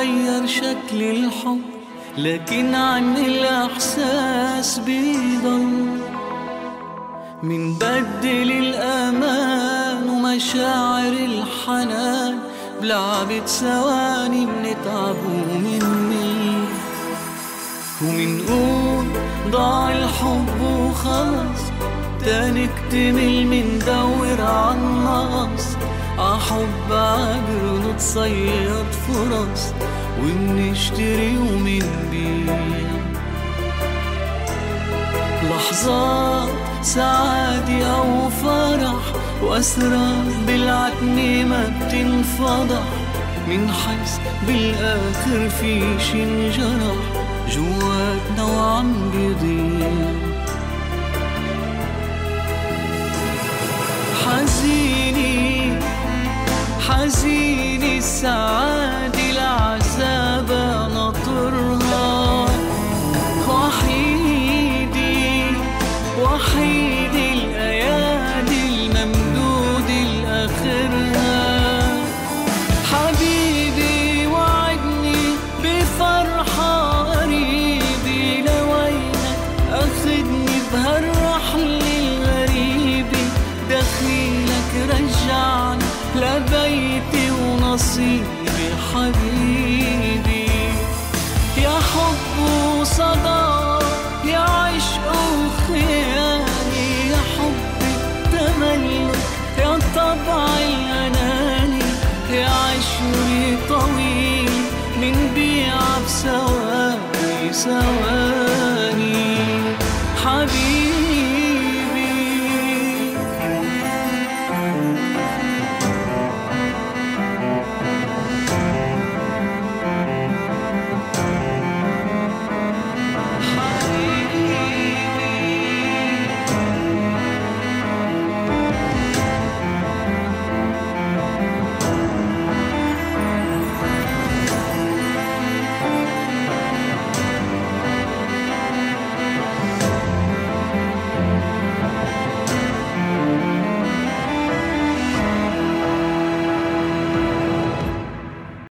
غير شكل الحب، لكن عن الإحساس بيضل. منبدل الأمان ومشاعر الحنان بلعبة ثواني، منتعب ومنميل ومنقول ضاع الحب وخلص، تنكتمل مندور عالنقص، عحب عبر نتصيد فرص ومنشتري ومنبيع. لحظات سعادة أو فرح وأسرار بالعتمة ما بتنفضح، منحس بالآخر في شي انجرح جواتنا وعم بيضيع. حزيني حزيني السعادة العذاب ناطرها، وحيدي الأيادي الممدودة لآخرها. حبيبي وعدني بفرحة قريبة، لوينك أخدني بهالرحلة الغريبة، دخيلك رجعني لبيتي ونصيبي. حبيبي يا حب وصدى، يا عشق وخياني، يا حبي تملك، يا طبع الأناني، يا عشري طويل من بيع بثواني ثواني. حبيبي